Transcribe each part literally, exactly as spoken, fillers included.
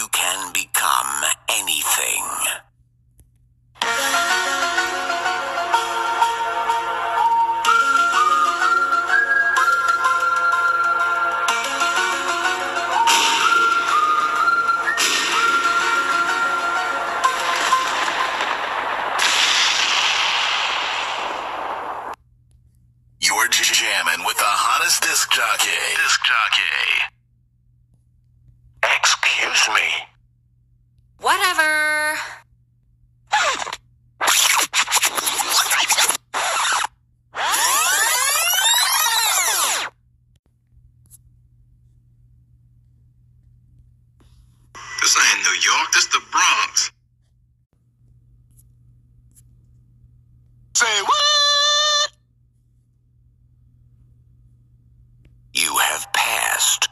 you can become anything. You're jamming with the hottest disc jockey. Disc jockey. Excuse me. Whatever. This ain't New York, this the Bronx. Say what? You have passed.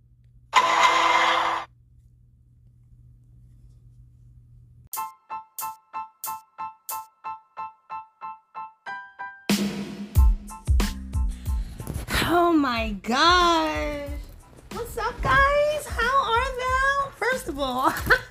Oh my gosh. What's up, guys? How are you? First of all,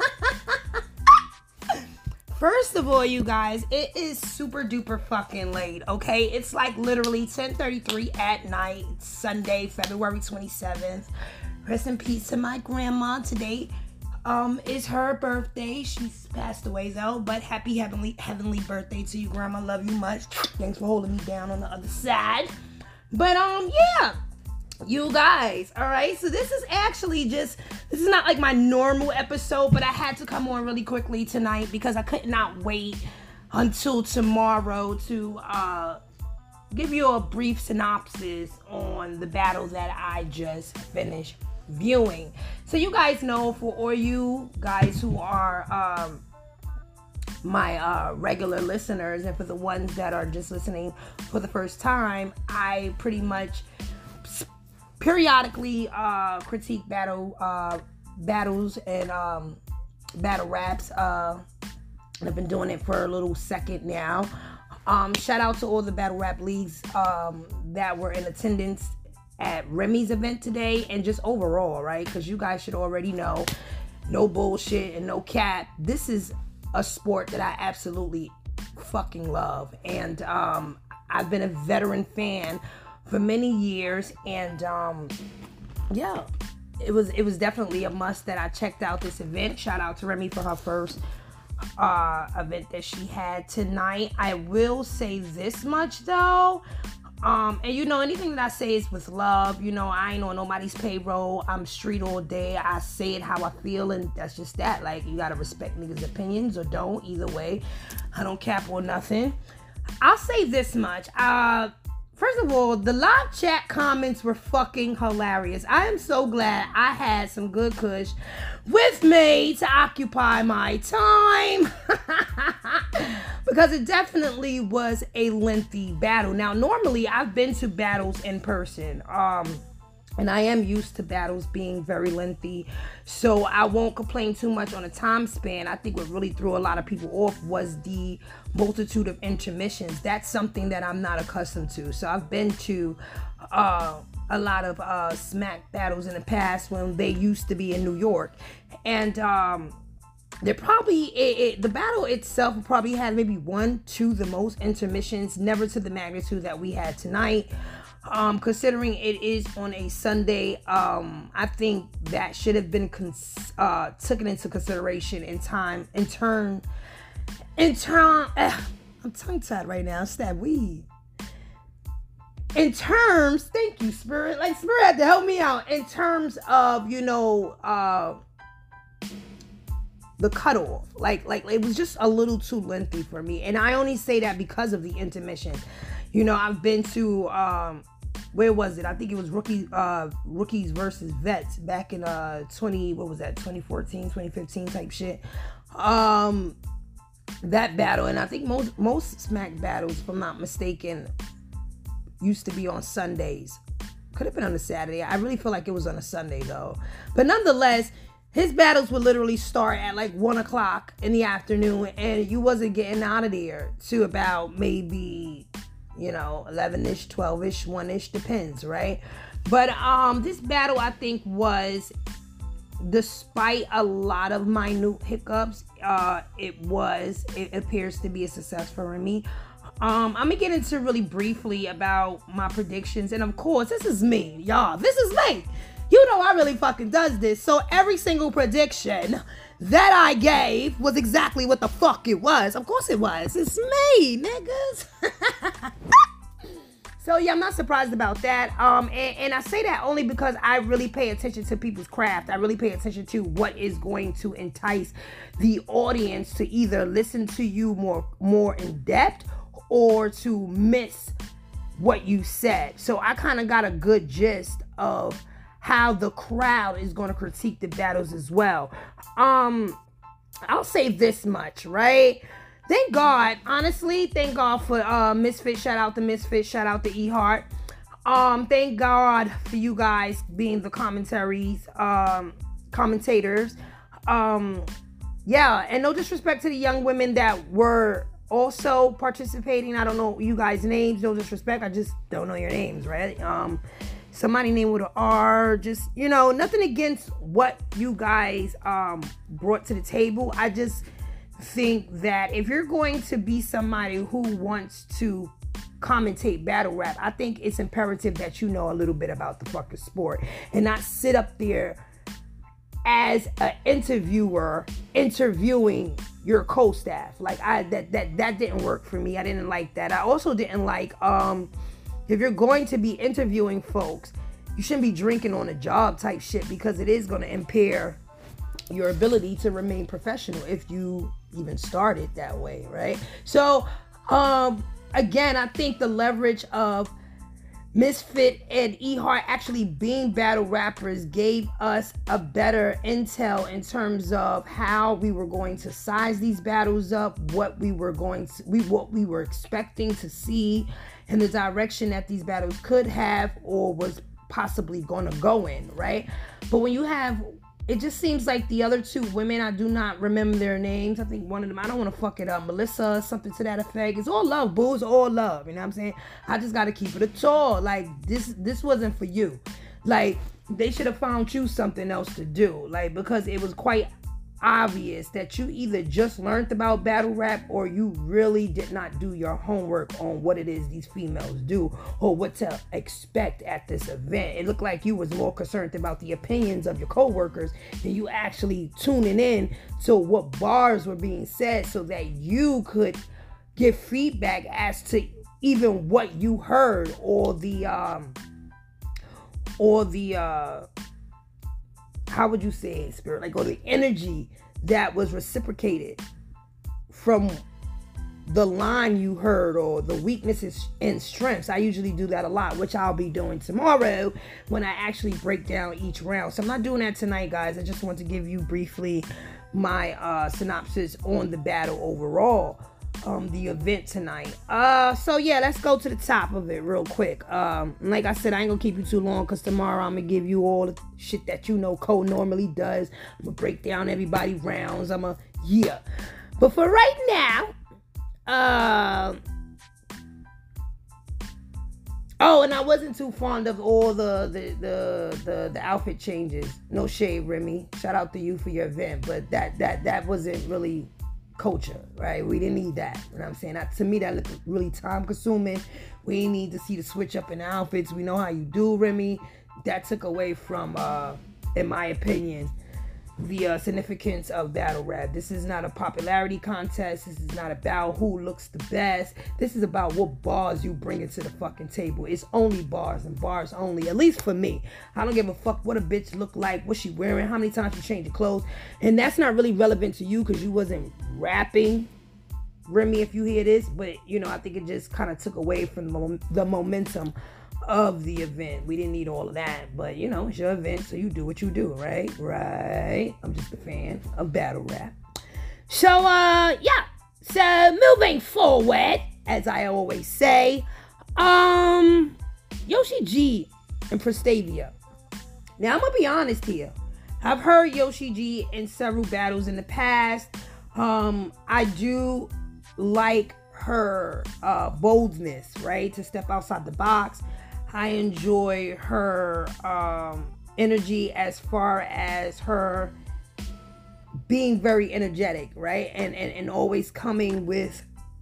first of all, you guys, it is super duper fucking late, okay? It's like literally ten thirty-three at night. It's Sunday, February twenty-seventh. Rest in peace to my grandma. Today um is her birthday. She's passed away though, but happy heavenly heavenly birthday to you, grandma. Love you much. Thanks for holding me down on the other side. But, um, yeah, you guys, all right? So this is actually just, this is not like my normal episode, but I had to come on really quickly tonight because I could not wait until tomorrow to uh, give you a brief synopsis on the battle that I just finished viewing. So you guys know, for all you guys who are um, my uh, regular listeners, and for the ones that are just listening for the first time, I pretty much periodically uh, critique battle uh, battles and um, battle raps. Uh, I've been doing it for a little second now. Um, shout out to all the battle rap leagues um, that were in attendance at Remy's event today, and just overall, right? Because you guys should already know, no bullshit and no cap. This is a sport that I absolutely fucking love, and um, I've been a veteran fan for many years, and um, yeah, it was it was definitely a must that I checked out this event. Shout out to Remy for her first uh, event that she had tonight. I will say this much though, um, and you know, anything that I say is with love. You know, I ain't on nobody's payroll. I'm street all day. I say it how I feel, and that's just that. Like, you gotta respect niggas' opinions or don't. Either way, I don't cap or nothing. I'll say this much. Uh, first of all, the live chat comments were fucking hilarious. I am so glad I had some good kush with me to occupy my time. Because it definitely was a lengthy battle. Now, normally I've been to battles in person. Um, and I am used to battles being very lengthy. So I won't complain too much on the time span. I think what really threw a lot of people off was the multitude of intermissions. That's something that I'm not accustomed to. So I've been to uh, a lot of uh, smack battles in the past when they used to be in New York. And um, they're probably, it, it, the battle itself probably had maybe one, two, the most intermissions, never to the magnitude that we had tonight. Um, considering it is on a Sunday, um, I think that should have been cons- uh, taken into consideration in time, in turn, in turn, uh, I'm tongue-tied right now, it's that weed. In terms, thank you, Spirit, like Spirit had to help me out, in terms of, you know, uh, the cutoff, like, like it was just a little too lengthy for me, and I only say that because of the intermission. You know, I've been to, um, where was it? I think it was rookie, uh, rookies versus vets back in uh twenty. What was that? twenty fourteen, twenty fifteen type shit. Um, that battle, and I think most most smack battles, if I'm not mistaken, used to be on Sundays. Could have been on a Saturday. I really feel like it was on a Sunday though. But nonetheless, his battles would literally start at like one o'clock in the afternoon, and you wasn't getting out of there to about maybe, you know, eleven-ish, twelve-ish, one-ish, depends, right? But um, this battle, I think, was despite a lot of minute hiccups, uh, it was, it appears to be a success for Remy. Um, I'm gonna get into really briefly about my predictions, and of course, this is me, y'all. This is me. You know I really fucking does this. So every single prediction that I gave was exactly what the fuck it was. Of course it was. It's me, niggas. So yeah, I'm not surprised about that. Um, and, and I say that only because I really pay attention to people's craft. I really pay attention to what is going to entice the audience to either listen to you more, more in depth, or to miss what you said. So I kind of got a good gist of how the crowd is going to critique the battles as well. Um, I'll say this much, right? Thank God, honestly, thank God for uh, Misfit. Shout out to Misfit. Shout out to eHeart. Um, thank God for you guys being the commentaries, um, commentators. Um, yeah, and no disrespect to the young women that were also participating. I don't know you guys' names, no disrespect. I just don't know your names, right? Um, somebody named with an R, just, you know, nothing against what you guys um, brought to the table. I just think that if you're going to be somebody who wants to commentate battle rap, I think it's imperative that you know a little bit about the fucking sport and not sit up there as an interviewer interviewing your co-staff. Like I that that that didn't work for me. I didn't like that. I also didn't like um if you're going to be interviewing folks, you shouldn't be drinking on a job type shit, because it is going to impair your ability to remain professional if you even started that way, right? So um again, I think the leverage of Misfit and eHeart actually being battle rappers gave us a better intel in terms of how we were going to size these battles up, what we were going to, we what we were expecting to see, and the direction that these battles could have or was possibly going to go in, right? But when you have, it just seems like the other two women, I do not remember their names. I think one of them, I don't want to fuck it up, Melissa, something to that effect. It's all love, boo. It's all love. You know what I'm saying? I just got to keep it a tall. Like, this this wasn't for you. Like, they should have found you something else to do. Like, because it was quite obvious that you either just learned about battle rap or you really did not do your homework on what it is these females do or what to expect at this event. It looked like you was more concerned about the opinions of your co-workers than you actually tuning in to what bars were being said so that you could give feedback as to even what you heard or the um or the uh how would you say it, Spirit? Like, or the energy that was reciprocated from the line you heard or the weaknesses and strengths. I usually do that a lot, which I'll be doing tomorrow when I actually break down each round. So I'm not doing that tonight, guys. I just want to give you briefly my uh, synopsis on the battle overall. Um, the event tonight. Uh, so yeah, let's go to the top of it real quick. Um, like I said, I ain't gonna keep you too long because tomorrow I'm gonna give you all the shit that you know Cole normally does. I'm gonna break down everybody rounds. I'm gonna, yeah. But for right now, um, uh, oh, and I wasn't too fond of all the the, the the the outfit changes. No shade, Remy. Shout out to you for your event, but that that that wasn't really culture, right? We didn't need that. You know what I'm saying? That, to me, that looked really time consuming. We didn't need to see the switch up in outfits. We know how you do, Remy. That took away from, uh, in my opinion, the uh, significance of battle rap. This is not a popularity contest. This is not about who looks the best. This is about what bars you bring into the fucking table. It's only bars and bars only, at least for me. I don't give a fuck what a bitch look like, what she wearing, how many times she changed her clothes. And that's not really relevant to you because you wasn't rapping, Remy, if you hear this. But, you know, I think it just kind of took away from the, mom- the momentum of the event. We didn't need all of that, but you know, it's your event, so you do what you do, right? Right. I'm just a fan of battle rap. So, uh, yeah. So, moving forward, as I always say, um, Yoshi G and Prestavia. Now, I'm gonna be honest here. I've heard Yoshi G in several battles in the past. Um, I do like her uh, boldness, right? To step outside the box. I enjoy her um, energy as far as her being very energetic, right? And, and, and always coming with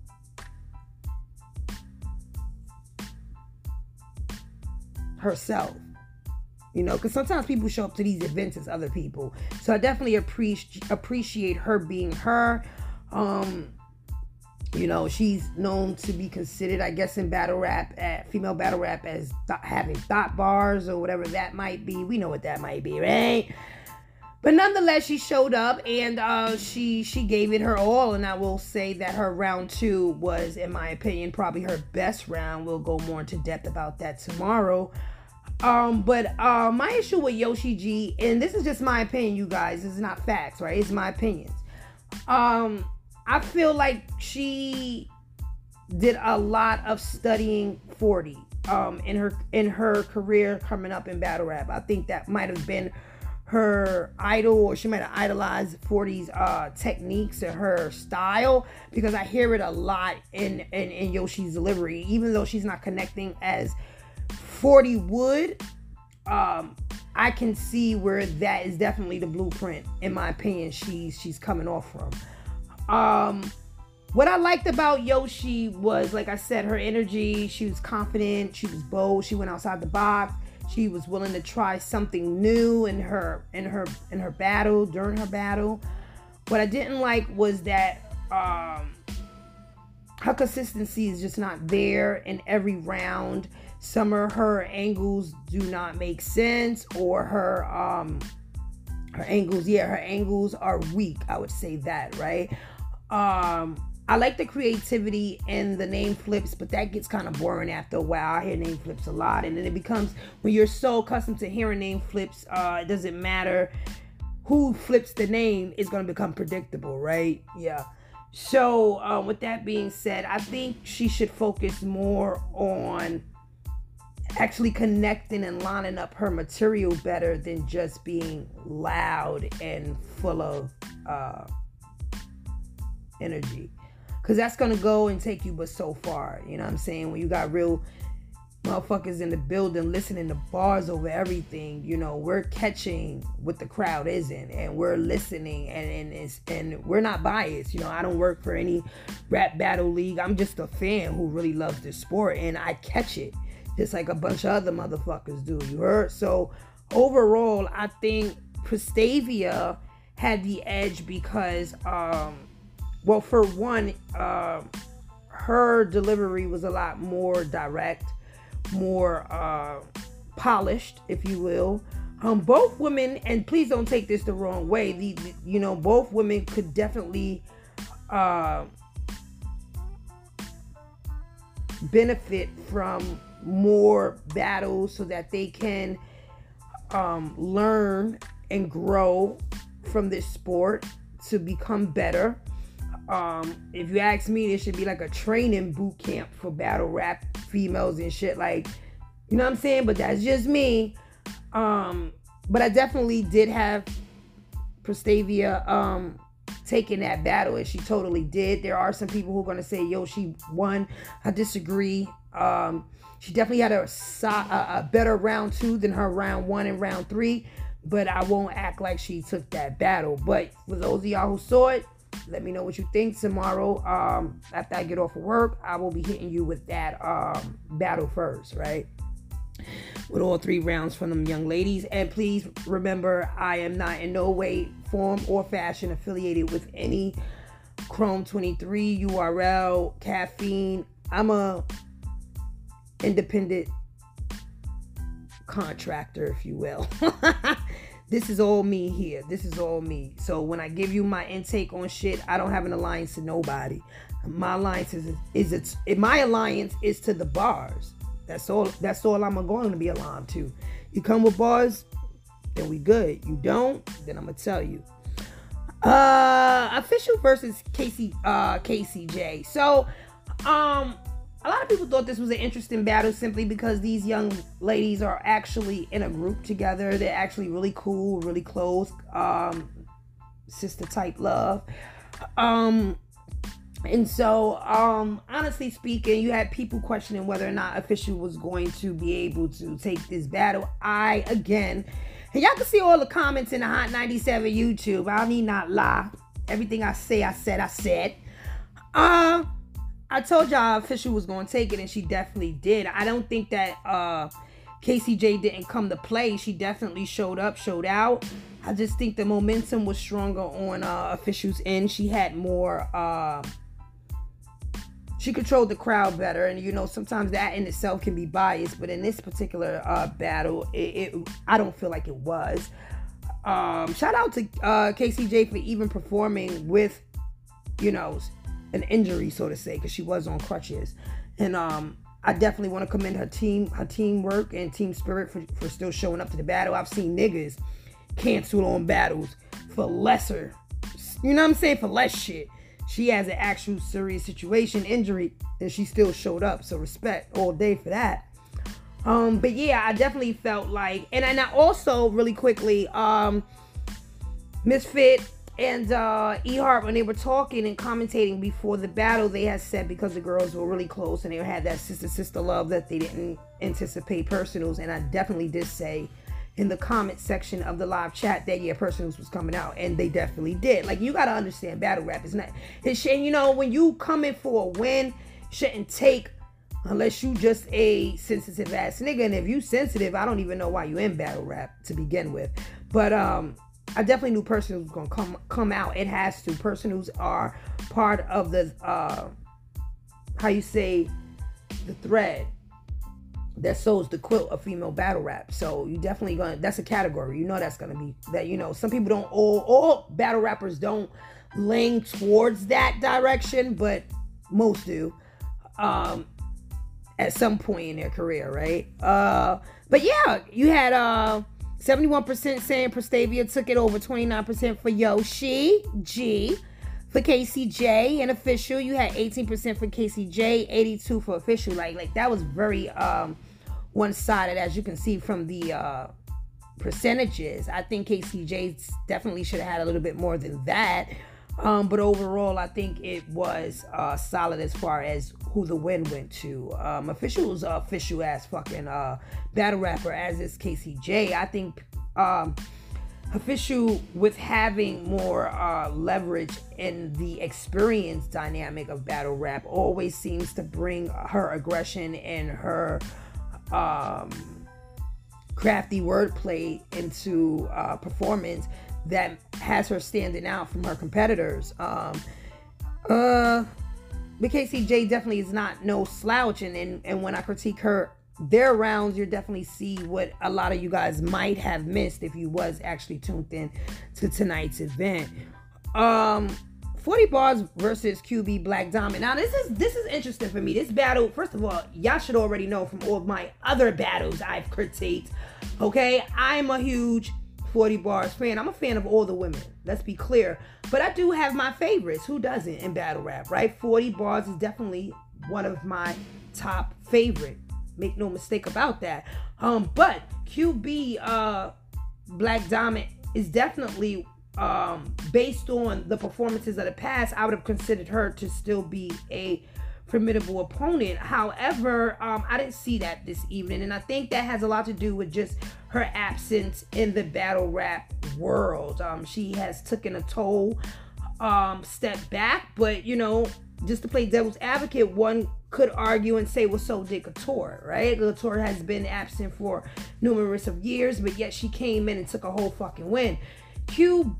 herself, you know, because sometimes people show up to these events as other people. So I definitely appreciate appreciate her being her. Um, you know, she's known to be considered, I guess, in battle rap, at female battle rap, as th- having thought bars or whatever that might be. We know what that might be, right? But nonetheless, she showed up and uh, she she gave it her all. And I will say that her round two was, in my opinion, probably her best round. We'll go more into depth about that tomorrow. Um, but uh, my issue with Yoshi G, and this is just my opinion, you guys. This is not facts, right? It's my opinions. Um, I feel like she did a lot of studying forty um, in her in her career coming up in battle rap. I think that might have been her idol, or she might have idolized forty's uh, techniques or her style, because I hear it a lot in, in, in Yoshi's delivery, even though she's not connecting as forty would. Um, I can see where that is definitely the blueprint, in my opinion, she's she's coming off from. Um, what I liked about Yoshi was, like I said, her energy. She was confident. She was bold. She went outside the box. She was willing to try something new in her in her in her battle, during her battle. What I didn't like was that um, her consistency is just not there in every round. Some of her angles do not make sense, or her um, her angles, yeah, her angles are weak. I would say that, right? Um, I like the creativity and the name flips, but that gets kind of boring after a while. I hear name flips a lot, and then it becomes, when you're so accustomed to hearing name flips, uh, it doesn't matter who flips the name, it's going to become predictable, right? Yeah. So, uh, with that being said, I think she should focus more on actually connecting and lining up her material better than just being loud and full of uh, energy. Because that's going to go and take you but so far. You know what I'm saying? When you got real motherfuckers in the building listening to bars over everything, you know, we're catching what the crowd isn't, and we're listening, and and, it's, and we're not biased. You know, I don't work for any rap battle league. I'm just a fan who really loves this sport, and I catch it just like a bunch of other motherfuckers do. You heard? So overall, I think Prestavia had the edge because, um, well, for one, uh, her delivery was a lot more direct, more uh, polished, if you will. Um, both women, and please don't take this the wrong way, the, the you know, both women could definitely uh, benefit from more battles so that they can um, learn and grow from this sport to become better. Um, if you ask me, there should be like a training boot camp for battle rap females and shit, like, you know what I'm saying? But that's just me. Um, but I definitely did have Prestavia um, taking that battle, and she totally did. There are some people who are going to say, yo, she won. I disagree. Um, she definitely had a, a, a better round two than her round one and round three, but I won't act like she took that battle. But for those of y'all who saw it, let me know what you think tomorrow. Um, after I get off of work, I will be hitting you with that um, battle first, right? With all three rounds from them young ladies. And please remember, I am not in no way, form, or fashion affiliated with any Chrome twenty-three, U R L, Caffeine. I'm a independent contractor, if you will. This is all me here. This is all me. So when I give you my intake on shit, I don't have an alliance to nobody. My alliance is is it's my alliance is to the bars. That's all. That's all I'm going to be aligned to. You come with bars, then we good. You don't, then I'm gonna tell you. Uh, official versus Casey uh K C J. So, um. a lot of people thought this was an interesting battle simply because these young ladies are actually in a group together. They're actually really cool, really close, um, sister type love. Um, and so, um, honestly speaking, you had people questioning whether or not Official was going to be able to take this battle. I, again, And y'all can see all the comments in the Hot ninety-seven YouTube. I need not lie. Everything I say, I said, I said. Uh, I told y'all Official was going to take it, and she definitely did. I don't think that uh, K C J didn't come to play. She definitely showed up, showed out. I just think the momentum was stronger on uh, Official's end. She had more... Uh, she controlled the crowd better, and you know sometimes that in itself can be biased, but in this particular uh, battle, it, it I don't feel like it was. Um, shout out to uh, K C J for even performing with, you know, an injury, so to say, because she was on crutches, and um, I definitely want to commend her team, her teamwork and team spirit for, for still showing up to the battle. I've seen niggas cancel on battles for lesser, you know what I'm saying, for less shit. She has an actual serious situation, injury, and she still showed up. So respect all day for that. Um, but yeah, I definitely felt like, and, and I also really quickly, um, Misfit and uh, E-Heart, when they were talking and commentating before the battle, they had said because the girls were really close and they had that sister-sister love that they didn't anticipate personals. And I definitely did say in the comment section of the live chat that yeah, personals was coming out, and they definitely did. Like, you gotta understand, battle rap is not, it's, and you know, when you come in for a win, shouldn't take unless you just a sensitive ass nigga. And if you sensitive, I don't even know why you in battle rap to begin with. But um I definitely knew personals was gonna come come out. It has to. Personals are part of the uh how you say the thread that sews the quilt of female battle rap. So you definitely gonna, that's a category, you know, that's gonna be that, you know, some people don't, all, all battle rappers don't lean towards that direction, but most do um at some point in their career, right? Uh but yeah, you had uh seventy-one percent saying Prestavia took it, over twenty-nine percent for Yoshi G. For K C J and Official, you had eighteen percent for K C J, eighty-two for Official. Like, like that was very um, one-sided, as you can see from the uh, percentages. I think K C J definitely should have had a little bit more than that. Um, but overall, I think it was uh, solid as far as who the win went to. Um, Official was an official-ass fucking uh, battle rapper, as is K C J. I think... Um, Official, with having more uh, leverage in the experience dynamic of battle rap, always seems to bring her aggression and her um, crafty wordplay into uh, performance that has her standing out from her competitors. Um, uh, but K C J definitely is not no slouch, and, and, and when I critique her their rounds, you definitely see what a lot of you guys might have missed if you was actually tuned in to tonight's event. Um, forty bars versus Q B Black Diamond. Now this is this is interesting for me. This battle, first of all, y'all should already know from all of my other battles I've critiqued. Okay, I'm a huge forty bars fan. I'm a fan of all the women. Let's be clear. But I do have my favorites. Who doesn't in battle rap, right? forty bars is definitely one of my top favorite. Make no mistake about that. Um, but Q B uh, Black Diamond is definitely um, based on the performances of the past. I would have considered her to still be a formidable opponent. However, um, I didn't see that this evening, and I think that has a lot to do with just her absence in the battle rap world. Um, she has taken a toll, um, step back, but you know, just to play devil's advocate, one could argue and say, well, so did Couture, right? Couture has been absent for numerous of years, but yet she came in and took a whole fucking win. Q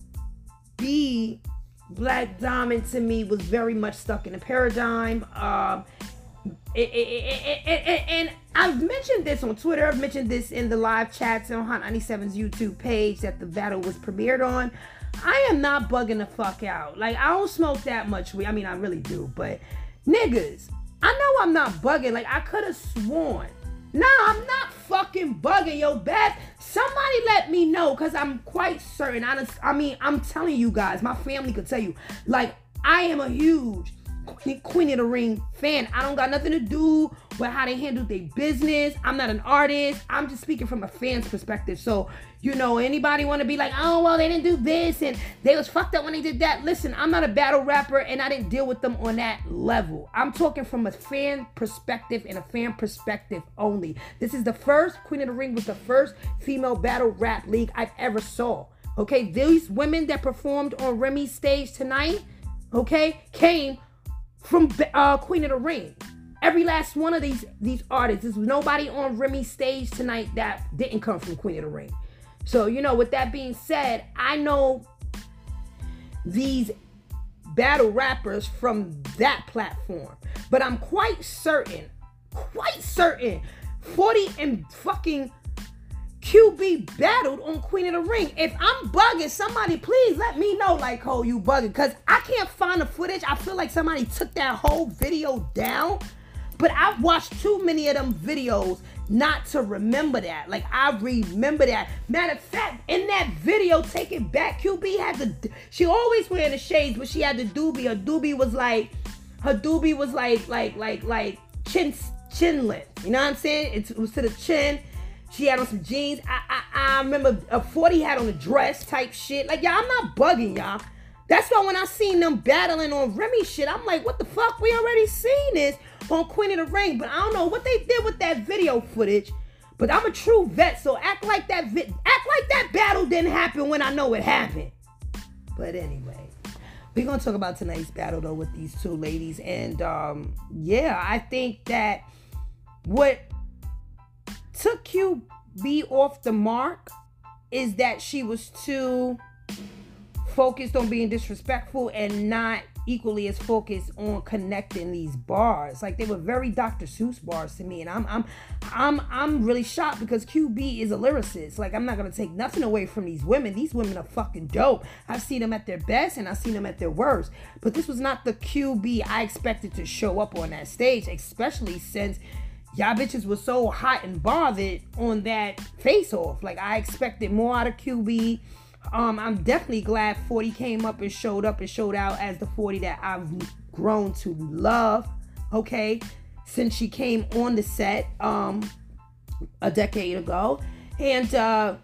B Black Diamond, to me, was very much stuck in a paradigm. Um, it, it, it, it, it, and I've mentioned this on Twitter. I've mentioned this in the live chats on Hot ninety-seven's YouTube page that the battle was premiered on. I am not bugging the fuck out. Like, I don't smoke that much weed. I mean, I really do, but niggas, I know I'm not bugging. Like, I could have sworn. Nah, I'm not fucking bugging, yo, Beth. Somebody let me know, because I'm quite certain. I, I mean, I'm telling you guys, my family could tell you. Like, I am a huge Queen, Queen of the Ring fan. I don't got nothing to do with how they handle their business. I'm not an artist. I'm just speaking from a fan's perspective. So, you know, anybody want to be like, oh, well, they didn't do this and they was fucked up when they did that. Listen, I'm not a battle rapper and I didn't deal with them on that level. I'm talking from a fan perspective and a fan perspective only. This is the first, Queen of the Ring was the first female battle rap league I've ever saw. Okay, these women that performed on Remy's stage tonight, okay, came from uh, Queen of the Ring. Every last one of these these artists. There's nobody on Remy's stage tonight that didn't come from Queen of the Ring. So, you know, with that being said, I know these battle rappers from that platform. But I'm quite certain, quite certain, forty and fucking Q B battled on Queen of the Ring. If I'm bugging, somebody please let me know, like, oh, you bugging. Because I can't find the footage. I feel like somebody took that whole video down. But I've watched too many of them videos not to remember that. Like, I remember that. Matter of fact, in that video, Take It Back, Q B had the, she always wearing the shades, but she had the doobie. Her doobie was like, her doobie was like, like, like, like chin, chin length. You know what I'm saying? It was to the chin. She had on some jeans. I, I I remember a forty had on a dress type shit. Like, y'all, I'm not bugging y'all. That's why when I seen them battling on Remy shit, I'm like, what the fuck? We already seen this on Queen of the Ring. But I don't know what they did with that video footage. But I'm a true vet, so act like that vi- act like that battle didn't happen when I know it happened. But anyway, we're gonna talk about tonight's battle though with these two ladies. And um, yeah, I think that what took Q B off the mark is that she was too focused on being disrespectful and not equally as focused on connecting these bars. Like, they were very Doctor Seuss bars to me, and I'm I'm I'm I'm really shocked because Q B is a lyricist. Like, I'm not gonna take nothing away from these women. These women are fucking dope. I've seen them at their best and I've seen them at their worst. But this was not the Q B I expected to show up on that stage, especially since y'all bitches was so hot and bothered on that face-off. Like, I expected more out of Q B. Um, I'm definitely glad forty came up and showed up and showed out as the forty that I've grown to love, okay, since she came on the set um, a decade ago. And uh,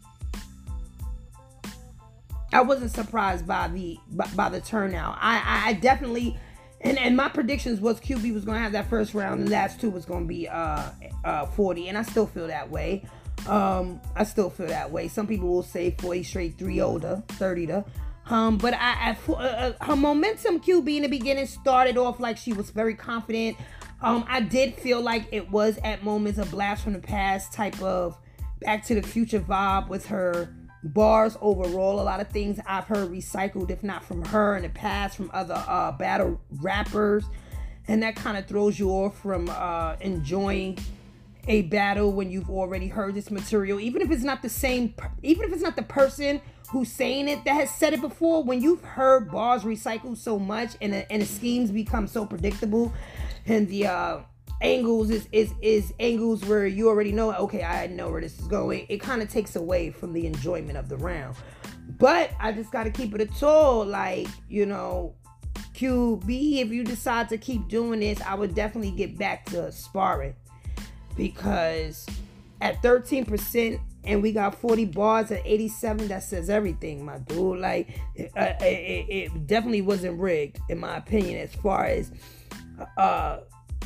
I wasn't surprised by the by, by the turnout. I, I, I definitely... And, and my predictions was Q B was going to have that first round and the last two was going to be uh, uh, forty. And I still feel that way. Um, I still feel that way. Some people will say forty straight, three older, thirty to. Um, but I, I uh, her momentum, Q B in the beginning started off like she was very confident. Um, I did feel like it was at moments a blast from the past type of Back to the Future vibe with her bars overall. A lot of things I've heard recycled, if not from her in the past, from other uh, battle rappers. And that kind of throws you off from uh, enjoying a battle when you've already heard this material, even if it's not the same, even if it's not the person who's saying it that has said it before. When you've heard bars recycled so much and the, and the schemes become so predictable, and the uh, angles is is is angles where you already know, okay, I know where this is going. It kind of takes away from the enjoyment of the round. But I just got to keep it a toll, like, you know, Q B, if you decide to keep doing this, I would definitely get back to sparring. Because at thirteen percent and we got forty bars at eighty-seven, that says everything, my dude. Like, it, uh, it, it definitely wasn't rigged, in my opinion, as far as uh,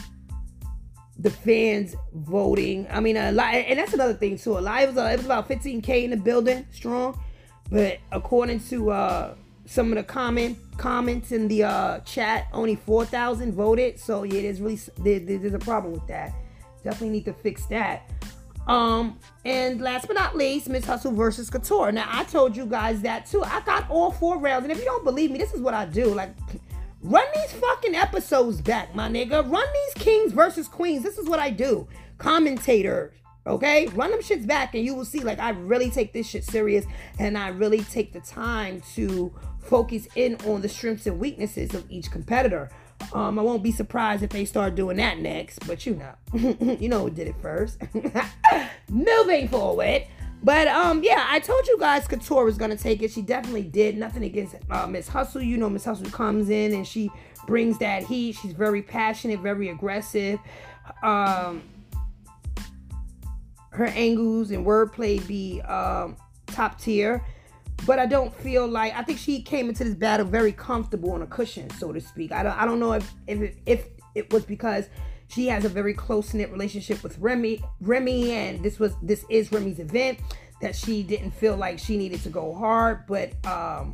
the fans voting. I mean, a lot, and that's another thing too. A lot, it was, uh, it was about fifteen K in the building, strong. But according to uh, some of the comment comments in the uh, chat, only four thousand voted. So yeah, there's really there, there's a problem with that. Definitely need to fix that. Um, and last but not least, Miss Hustle versus Couture. Now, I told you guys that too. I got all four rounds. And if you don't believe me, this is what I do. Like, run these fucking episodes back, my nigga. Run these kings versus queens. This is what I do. Commentators, okay? Run them shits back and you will see, like, I really take this shit serious. And I really take the time to focus in on the strengths and weaknesses of each competitor. Um, I won't be surprised if they start doing that next, but you know, you know who did it first. Moving forward, But um, yeah, I told you guys Couture was gonna take it. She definitely did. Nothing against uh, Miss Hustle. You know, Miss Hustle comes in and she brings that heat. She's very passionate, very aggressive. Um, her angles and wordplay be um, top tier. But I don't feel like, I think she came into this battle very comfortable on a cushion, so to speak. I don't I don't know if if it, if it was because she has a very close-knit relationship with Remy, Remy, and this was this is Remy's event, that she didn't feel like she needed to go hard, but um,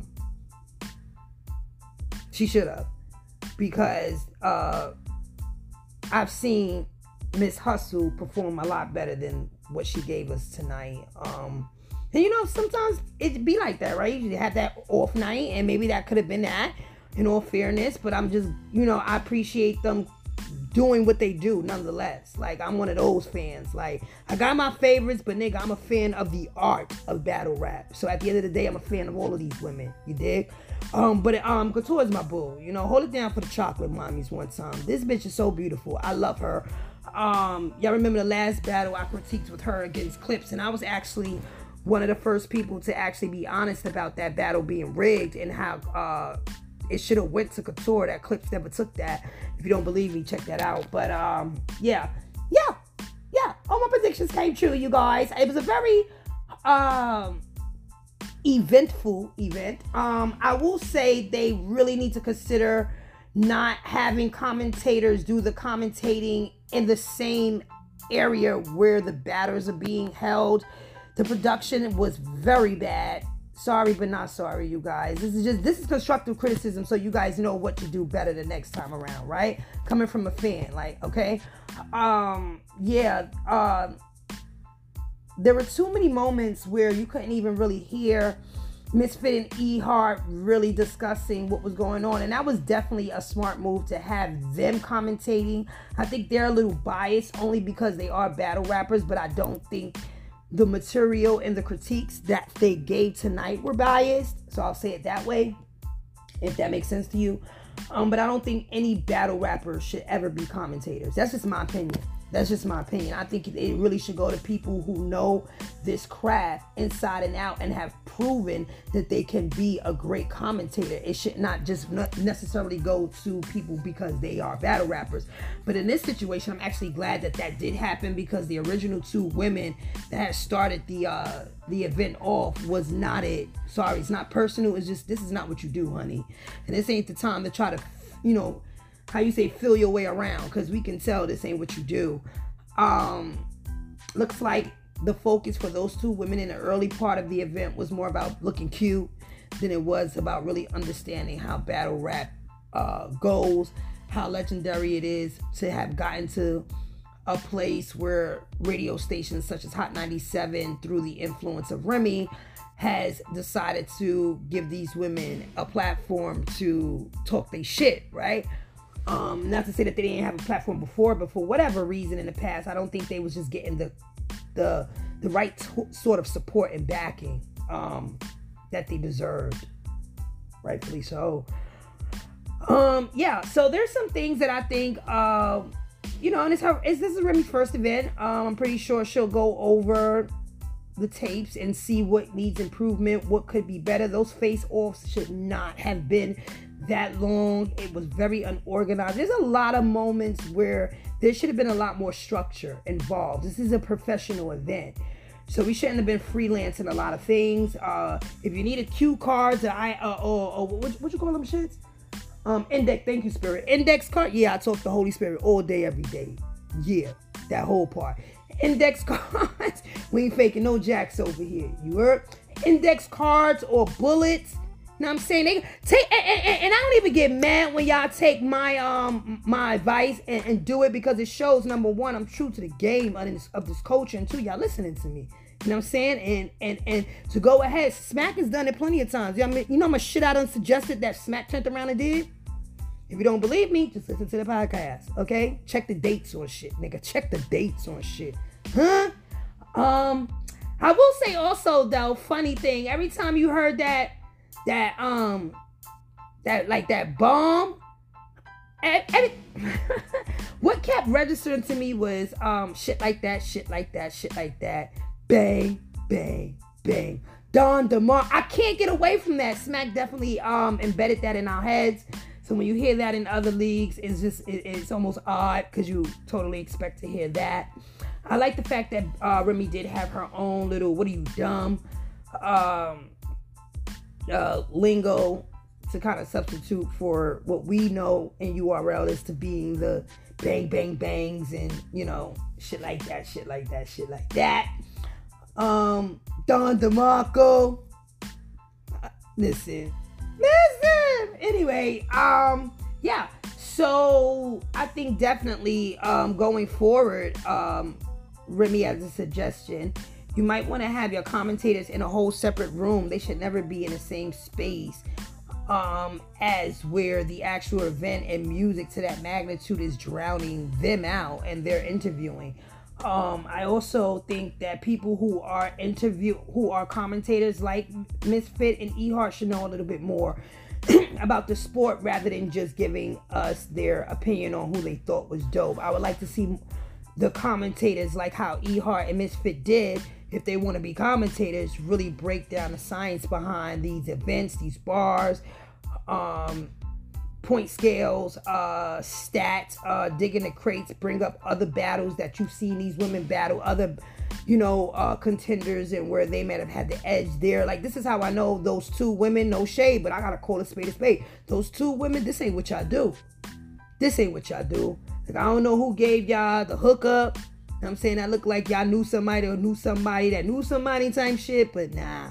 she should have, because uh, I've seen Miss Hustle perform a lot better than what she gave us tonight. Um, and you know, sometimes it be like that, right? You have that off night, and maybe that could have been that, in all fairness. But I'm just, you know, I appreciate them doing what they do nonetheless. Like, I'm one of those fans. Like, I got my favorites, but nigga, I'm a fan of the art of battle rap. So at the end of the day, I'm a fan of all of these women. You dig? Um, but um, Couture is my boo. You know, hold it down for the chocolate mommies one time. This bitch is so beautiful. I love her. Um, y'all remember the last battle I critiqued with her against Clips, and I was actually one of the first people to actually be honest about that battle being rigged and how uh, it should have went to Couture. That Clips never took that. If you don't believe me, check that out. But um, yeah, yeah, yeah. All my predictions came true, you guys. It was a very um, eventful event. Um, I will say they really need to consider not having commentators do the commentating in the same area where the battles are being held. The production was very bad. Sorry, but not sorry, you guys. This is just, this is constructive criticism, so you guys know what to do better the next time around, right? Coming from a fan, like, okay? Um, yeah, uh, there were too many moments where you couldn't even really hear Misfit and E-Heart really discussing what was going on, and that was definitely a smart move to have them commentating. I think they're a little biased only because they are battle rappers, but I don't think the material and the critiques that they gave tonight were biased. So I'll say it that way, if that makes sense to you. Um, but I don't think any battle rappers should ever be commentators. That's just my opinion. That's just my opinion. I think it really should go to people who know this craft inside and out and have proven that they can be a great commentator. It should not just necessarily go to people because they are battle rappers. But in this situation, I'm actually glad that that did happen, because the original two women that had started the uh, the event off was not it. Sorry, it's not personal. It's just, this is not what you do, honey. And this ain't the time to try to, you know, how you say, feel your way around, because we can tell this ain't what you do. Um, looks like the focus for those two women in the early part of the event was more about looking cute than it was about really understanding how battle rap uh, goes, how legendary it is to have gotten to a place where radio stations such as Hot ninety-seven, through the influence of Remy, has decided to give these women a platform to talk their shit, right? Um, not to say that they didn't have a platform before, but for whatever reason in the past, I don't think they was just getting the the the right t- sort of support and backing um, that they deserved, rightfully so. Um, yeah, so there's some things that I think, uh, you know, and it's her, it's, this is Remy's first event. Um, I'm pretty sure she'll go over the tapes and see what needs improvement, what could be better. Those face-offs should not have been that long. It was very unorganized. There's a lot of moments where there should have been a lot more structure involved. This is a professional event, so we shouldn't have been freelancing a lot of things. Uh, if you needed cue cards, or I, uh, or, or what, what you call them shits? Um, index. Thank you, Spirit. Index card. Yeah, I talk the Holy Spirit all day, every day. Yeah, that whole part. Index cards. We ain't faking no jacks over here. You heard? Index cards or bullets. You know what I'm saying? They take, and, and, and I don't even get mad when y'all take my um my advice and, and do it, because it shows, number one, I'm true to the game of this, of this culture, and two, y'all listening to me. You know what I'm saying? And and and to go ahead, Smack has done it plenty of times. You know, I mean, you know how much shit I done suggested that Smack turned around and did? If you don't believe me, just listen to the podcast, okay? Check the dates on shit, nigga. Check the dates on shit. Huh? Um, I will say also, though, funny thing, every time you heard that, that, um, that, like, that bomb, every, what kept registering to me was, um, shit like that, shit like that, shit like that, bang, bang, bang. Don DeMar. I can't get away from that. Smack definitely um embedded that in our heads. So when you hear that in other leagues, it's just it, it's almost odd because you totally expect to hear that. I like the fact that uh, Remy did have her own little "what are you dumb" um, uh, lingo to kind of substitute for what we know in U R L is to being the bang bang bangs and you know shit like that, shit like that, shit like that. Um, Don DeMarco. Listen, listen. Anyway, um, yeah. So I think definitely um, going forward, um, Remy has a suggestion. You might want to have your commentators in a whole separate room. They should never be in the same space um, as where the actual event and music to that magnitude is drowning them out and they're interviewing. Um, I also think that people who are interview who are commentators like Misfit and eHeart should know a little bit more about the sport rather than just giving us their opinion on who they thought was dope. I would like to see the commentators, like how eHeart and Misfit did, if they want to be commentators, really break down the science behind these events, these bars, um, point scales, uh, stats, uh, dig in the crates, bring up other battles that you've seen these women battle, other, you know, uh, contenders and where they might have had the edge there. Like, this is how I know those two women, no shade, but I gotta call a spade a spade. Those two women, this ain't what y'all do. This ain't what y'all do. Like, I don't know who gave y'all the hookup. You know what I'm saying? That looked like y'all knew somebody or knew somebody that knew somebody type shit, but nah.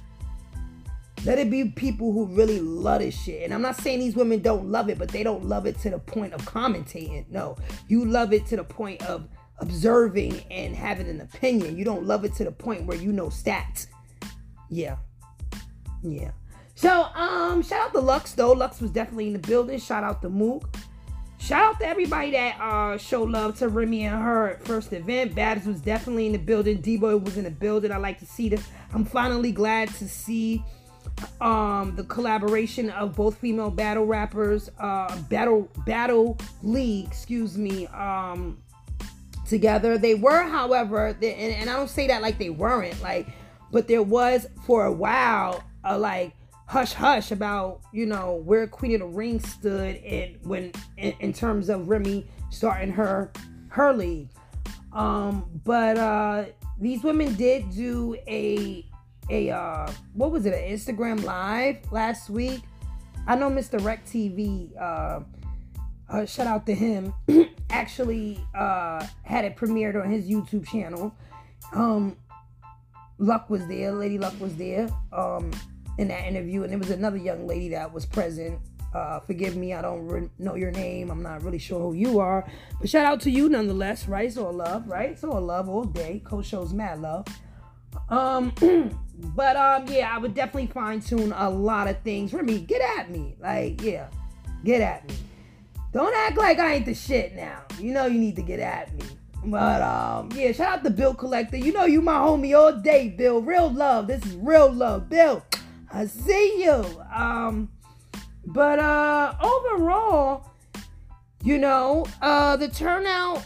Let it be people who really love this shit. And I'm not saying these women don't love it, but they don't love it to the point of commentating. No, you love it to the point of observing and having an opinion. You don't love it to the point where you know stats. Yeah. Yeah. So, um, shout out to Lux, though. Lux was definitely in the building. Shout out to Mook. Shout out to everybody that uh, showed love to Remy and her first event. Babs was definitely in the building. D-Boy was in the building. I like to see this. I'm finally glad to see um, the collaboration of both female battle rappers, uh, battle battle league, excuse me, um, together. They were, however, they, and, and I don't say that like they weren't, like, but there was for a while a like hush hush about, you know, where Queen of the Ring stood in when in, in terms of Remy starting her her league. Um, but uh, these women did do a a uh, what was it, an Instagram live last week. I know Mister Rec T V, uh, uh, shout out to him, actually uh, had it premiered on his YouTube channel. Um, Luck was there, Lady Luck was there um, in that interview, and there was another young lady that was present. Uh, forgive me, I don't re- know your name. I'm not really sure who you are, but shout out to you nonetheless, right? It's all love, right? It's all love all day. Coach shows mad love. Um, but um, yeah, I would definitely fine tune a lot of things. Remy, get at me, like, yeah, get at me. Don't act like I ain't the shit now. You know you need to get at me. But um, yeah, shout out to Bill Collector. You know you my homie all day, Bill. Real love. This is real love, Bill. I see you. Um, but uh, overall, you know, uh, the turnout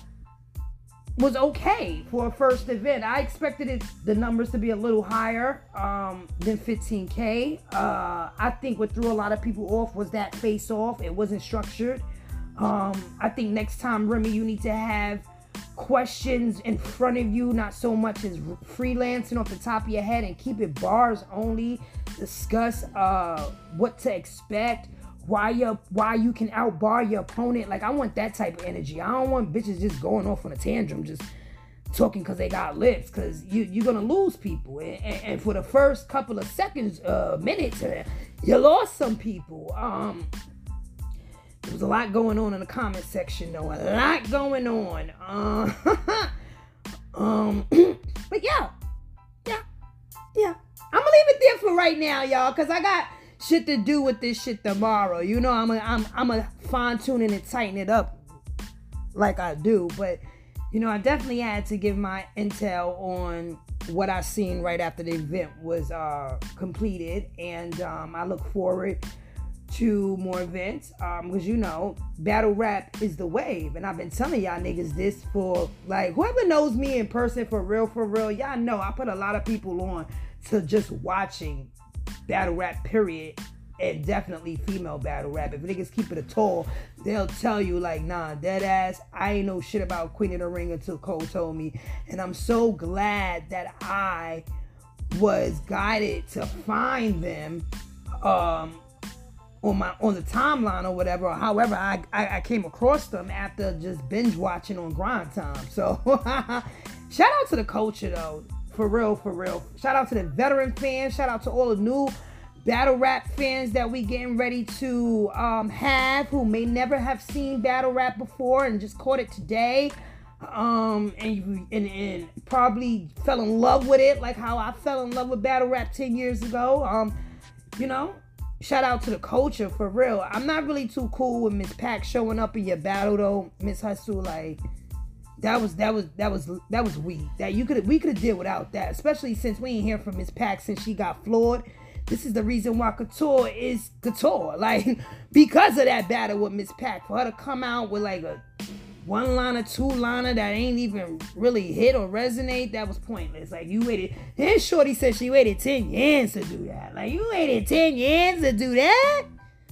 was okay for a first event. I expected it, the numbers to be a little higher um, than fifteen K. Uh, I think what threw a lot of people off was that face off. It wasn't structured. Um, I think next time, Remy, you need to have questions in front of you, not so much as freelancing off the top of your head, and keep it bars only. Discuss uh, what to expect, why you why you can outbar your opponent. Like, I want that type of energy. I don't want bitches just going off on a tantrum, just talking because they got lips, because you, you're going to lose people. And, and, and for the first couple of seconds, uh, minutes, uh, you lost some people. Um, there was a lot going on in the comment section, though. A lot going on. Uh, um, but yeah, yeah, yeah. I'm gonna leave it there for right now, y'all, because I got shit to do with this shit tomorrow. You know, I'm a, I'm I'm a fine tune it and tighten it up like I do. But you know, I definitely had to give my intel on what I seen right after the event was uh, completed, and um, I look forward to more events, um, because you know, battle rap is the wave, and I've been telling y'all niggas this for like whoever knows me in person for real, for real, y'all know I put a lot of people on to just watching battle rap, period, and definitely female battle rap. If niggas keep it a toll, they'll tell you like, nah, dead ass, I ain't know shit about Queen of the Ring until Cole told me, and I'm so glad that I was guided to find them, um. on my on the timeline or whatever, or however I, I I came across them after just binge watching on Grind Time. So shout out to the culture though, for real, for real. Shout out to the veteran fans. Shout out to all the new battle rap fans that we getting ready to um, have, who may never have seen battle rap before and just caught it today. Um and, you, and and probably fell in love with it like how I fell in love with battle rap ten years ago. Um, you know. Shout out to the culture, for real. I'm not really too cool with Miss Pac showing up in your battle though, Miss Hustle. Like that was that was that was that was weak. That you could we could have did without that, especially since we ain't hear from Miss Pac since she got floored. This is the reason why Couture is Couture. Like because of that battle with Miss Pac, for her to come out with like a one liner, two liner that ain't even really hit or resonate, that was pointless. Like you waited, and Shorty said she waited ten years to do that. Like you waited ten years to do that?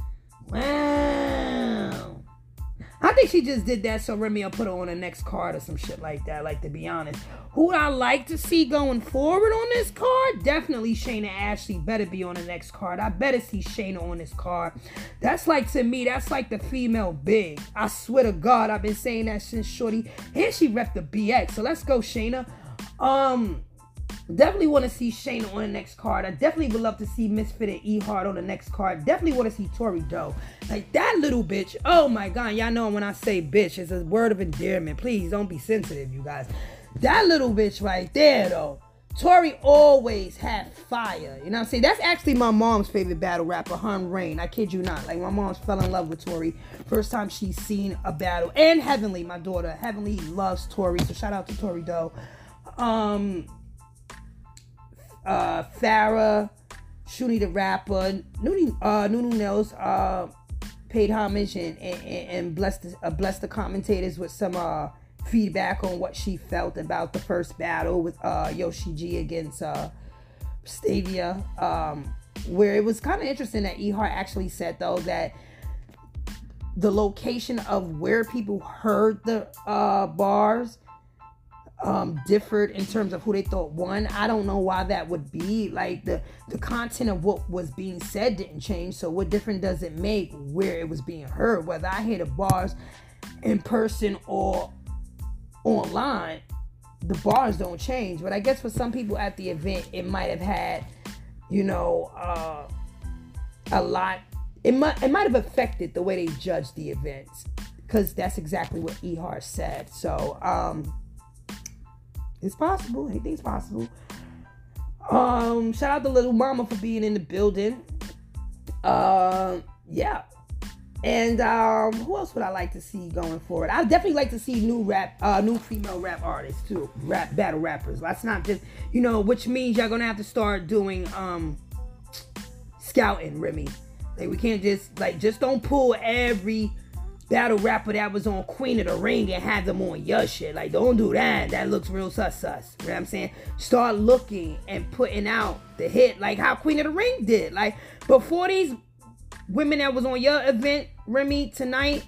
Wow. I think she just did that so Remy will put her on the next card or some shit like that. Like, to be honest, who would I like to see going forward on this card? Definitely Shayna Ashley better be on the next card. I better see Shayna on this card. That's like, to me, that's like the female big. I swear to God, I've been saying that since Shorty. And she repped the B X. So let's go, Shayna. Um... Definitely want to see Shayna on the next card. I definitely would love to see Misfit and E-Hart on the next card. Definitely want to see Tori Doe. Like, that little bitch. Oh, my God. Y'all know when I say bitch, it's a word of endearment. Please, don't be sensitive, you guys. That little bitch right there, though. Tori always had fire. You know what I'm saying? That's actually my mom's favorite battle rapper, Hun Rain. I kid you not. Like, my mom fell in love with Tori. First time she's seen a battle. And Heavenly, my daughter. Heavenly loves Tori. So, shout out to Tori Doe. Um... Uh, Farrah, Shuni the rapper, Nunu, uh, Nunu Nails uh, paid homage and and, and blessed the, uh, blessed the commentators with some uh, feedback on what she felt about the first battle with uh, Yoshi G against uh, Stavia, um, where it was kind of interesting that E-Hart actually said though that the location of where people heard the uh, bars um differed in terms of who they thought won. I don't know why that would be. Like the the content of what was being said didn't change, so what difference does it make where it was being heard? Whether I hear the bars in person or online, the bars don't change. But I guess for some people at the event, it might have had, you know, uh a lot. It might it might have affected the way they judged the events, because that's exactly what E-Hart said. So um it's possible. Anything's possible. Um, shout out to Little Mama for being in the building. Uh, yeah. And um, who else would I like to see going forward? I'd definitely like to see new rap, uh, new female rap artists too. Rap battle rappers. Let's not just, you know, which means y'all gonna have to start doing um scouting, Remy. Like we can't just like just don't pull every battle rapper that was on Queen of the Ring and have them on your shit. Like, don't do that. That looks real sus sus. You know what I'm saying? Start looking and putting out the hit like how Queen of the Ring did. Like, before these women that was on your event, Remy, tonight,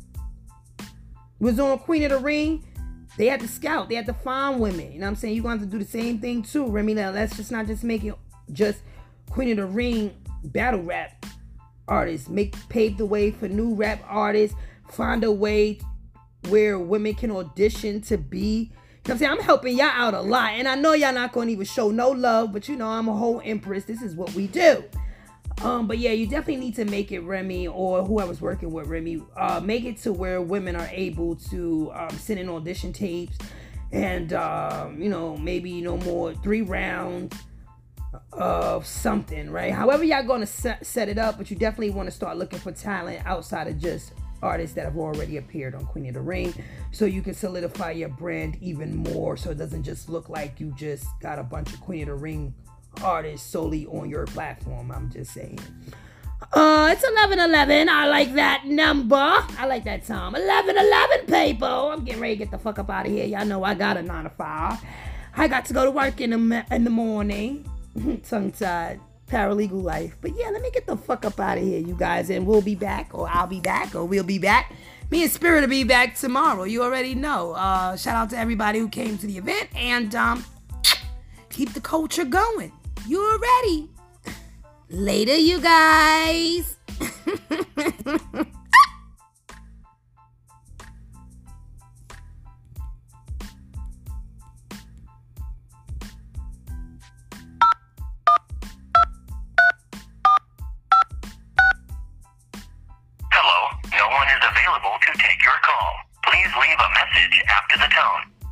was on Queen of the Ring, they had to scout. They had to find women. You know what I'm saying? You're going to have to do the same thing too, Remy. Now, let's just not just make it just Queen of the Ring battle rap artists. Make pave the way for new rap artists. Find a way where women can audition to be. You know what I'm saying? I'm helping y'all out a lot. And I know y'all not going to even show no love. But you know, I'm a whole empress. This is what we do. Um, but yeah, you definitely need to make it, Remy, or whoever's working with Remy. Uh, make it to where women are able to um, send in audition tapes. And, um, you know, maybe no more three rounds of something, right? However y'all going to set, set it up. But you definitely want to start looking for talent outside of just artists that have already appeared on Queen of the Ring, so you can solidify your brand even more, so it doesn't just look like you just got a bunch of Queen of the Ring artists solely on your platform. I'm just saying. Uh, it's eleven eleven. I like that number. I like that time. eleven eleven, people. I'm getting ready to get the fuck up out of here. Y'all know I got a nine to five. I got to go to work in the, in the morning. Tongue-tied. Paralegal life. But yeah, let me get the fuck up out of here, you guys. And we'll be back, or I'll be back, or we'll be back. Me and Spirit will be back tomorrow. You already know. Uh, shout out to everybody who came to the event. And um, keep the culture going. You already. Later, you guys. Hello, no one is available to take your call. Please leave a message after the tone.